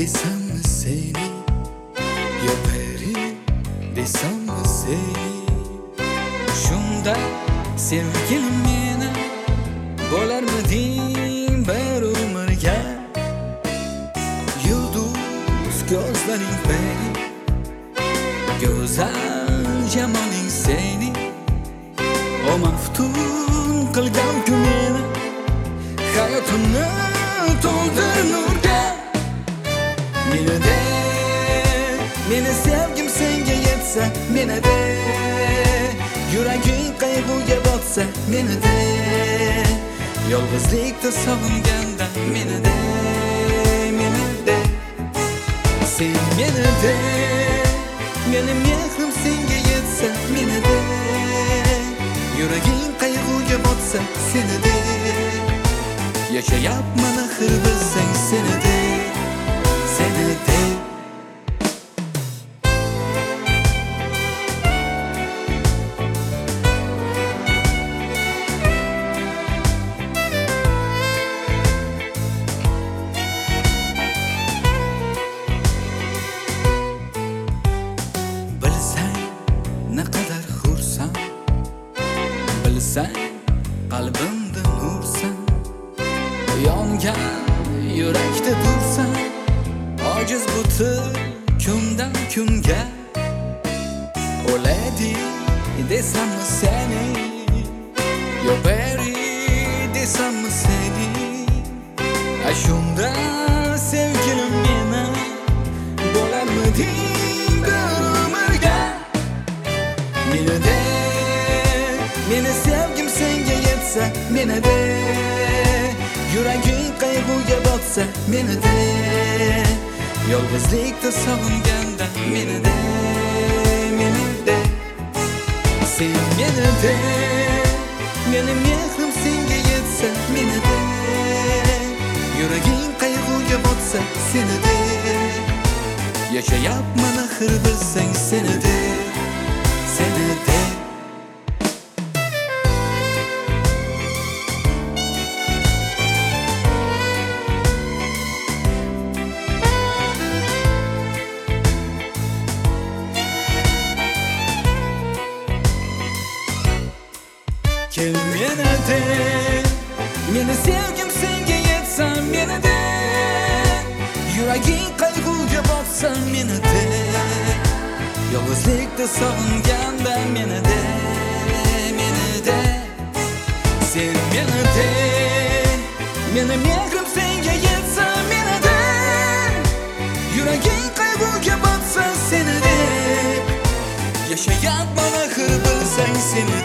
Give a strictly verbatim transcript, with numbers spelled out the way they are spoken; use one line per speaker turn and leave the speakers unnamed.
desammi seni, yo peri desammi seni. Shunda sevgilim meni bo'larmiding bir umrga? Yulduz ko'zlaring peri, go'zal jamoling seni. O maftun qilgan-ku meni, hayotimni to'ldir nurga. Meni de, meni sevgim senga yetsa, meni de, yuraging qayg'uga botsa, meni de, yolg'izlikda sog'inganda, meni de, meni de, sen meni de, meni mehrim senga yetsa, meni de, yuraging qayg'uga botsa, seni de, yashayapman axir bilsang seni de, seni de. Bilsang naqadar hursan, bilsang qalbimda nursan, yongan yurakda dursan, ojiz butil kundan kunga. O'laydi desammi seni, yo peri desammi seni. Ashunda sevgilim meni bo'larmiding bir umrga? Meni de, meni sevgim senga yetsa, meni de, yuraging qayg'uga botsa, meni de, yolg'izlikda sog'inganda, meni de, meni de, sen meni de, meni mehrim senga yetsa, meni de, yuraging qayg'uga botsa, seni de, yashayapman axir bilsang seni de, seni de. Kel meni de, meni sevgim senga yetsa, meni de, yuraging qayg'uga botsa, meni de, yolg'izlikda sog'inganda, meni de, meni de, sen meni de, meni mehrim senga yetsa, meni de, yuraging qayg'uga botsa, seni de, yashayapman axir bilsang seni